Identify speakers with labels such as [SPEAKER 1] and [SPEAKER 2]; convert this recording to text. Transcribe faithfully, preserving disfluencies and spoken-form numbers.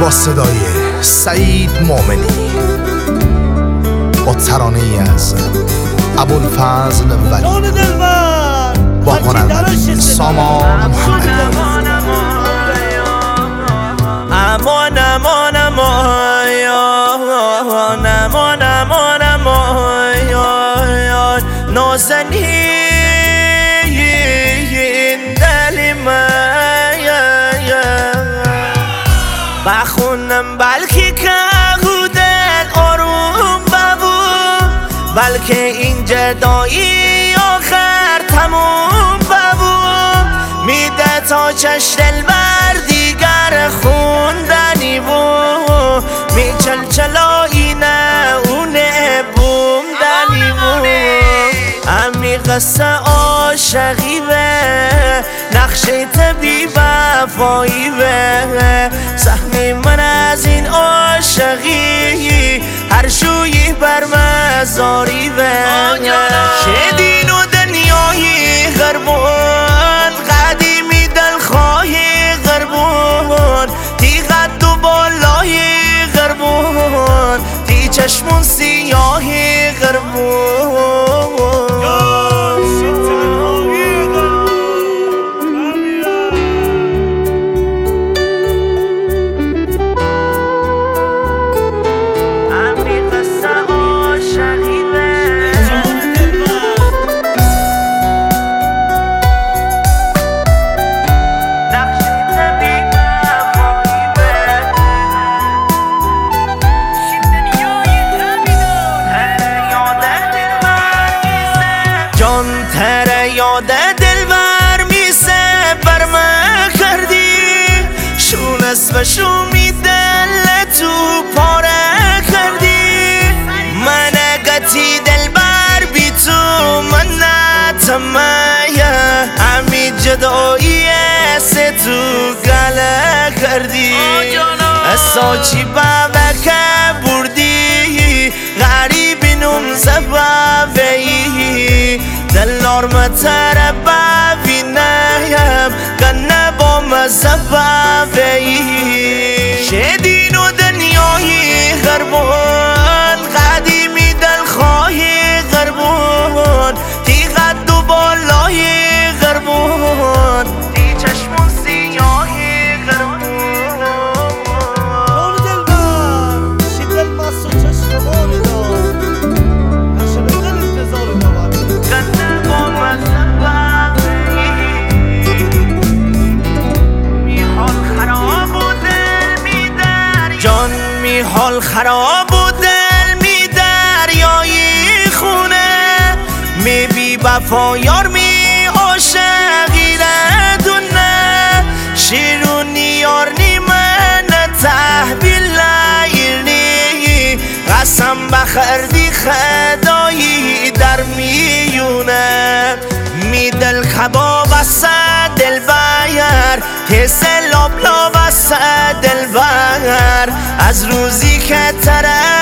[SPEAKER 1] با صدای سعید مومنی با ترانه ای از ابوالفضل ولی با هنرمند سامان محمدی.
[SPEAKER 2] امان امان امان امان امان امان نازنین دل من بخونم بلکه که دل آروم ببون، بلکه این جدایی آخر تموم ببون. میده تا چش دل بر دیگر خوندنی بون، میچلچلایی نه اونه بومدنی بون. امی قصه عاشقی به نقشه طبی وفایی به سهمی من از این عاشقی هر شویی بر مزاری به شدین و دنیایی غربون قدیمی دلخواهی غربون تی قد و بالای غربون تی چشمون سیاهی غربون. یاد دلبر میسه بر من کردی شون اسم شومی دل تو پاره کردی. من گتی دلبر بی تو من نتمه امی جدایی سی تو گله کردی. ساچی بابا که بردی غریبی نم زبابی دل نارمتر بابی نیم گنه با مزبابی. شدین و دنیایی غربون قدیمی دلخواهی غربون تی قد و بالای غربون تی چشمون سیاهی غربون.
[SPEAKER 3] نور دلبر شدل مست و چشمانی دار نشه به دل انتظار نوار
[SPEAKER 2] گنه با مزبابی می حال خراب و دل می در جان می حال خراب و دل می دریایی خونه می بی وفا یار می عاشقی ردونه شیرونی یار نی من تحویل لیرنی قسم بخردی خدایی در میونه می دل کباب است دل بیر تسلاب لاب است دل بیر از روزی که تره